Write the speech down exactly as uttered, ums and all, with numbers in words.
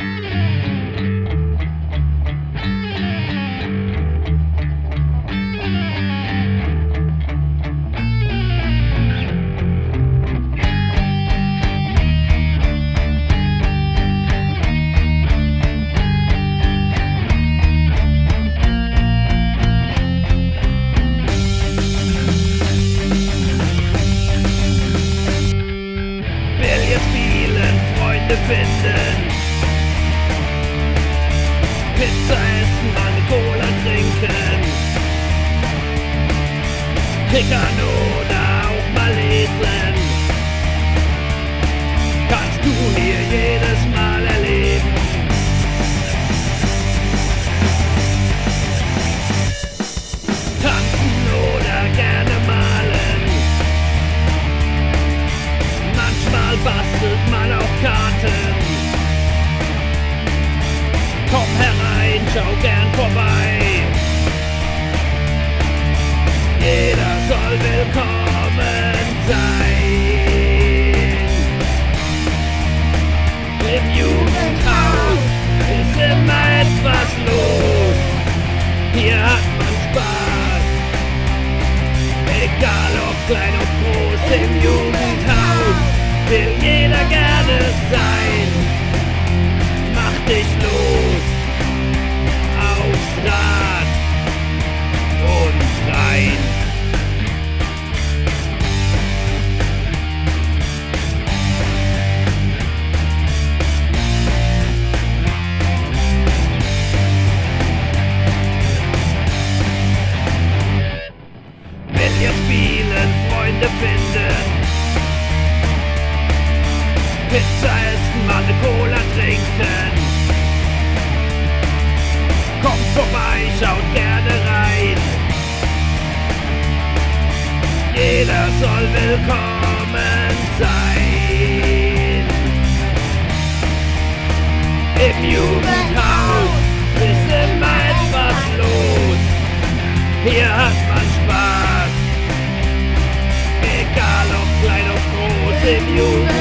Finden. Pizza essen, eine Cola trinken, Kickern oder auch mal lesen. Kannst du hier jedes Mal erleben. Tanzen oder gerne malen. Manchmal bastelt man auch Karten. Komm herein, schau gern vorbei. Jeder soll willkommen sein. Im Jugendhaus ist immer etwas los. Hier hat man Spaß, egal ob klein oder groß. Im Jugendhaus will jeder gerne sein. Mach dich los aufs Rad und rein. Billard spielen, Freunde finden, Pizza essen, mal eine Cola trinken. Kommt vorbei, schaut gerne rein. Jeder soll willkommen sein. Im Jugendhaus ist immer etwas los. Hier hat man Spaß, egal ob klein oder groß. Im Jugendhaus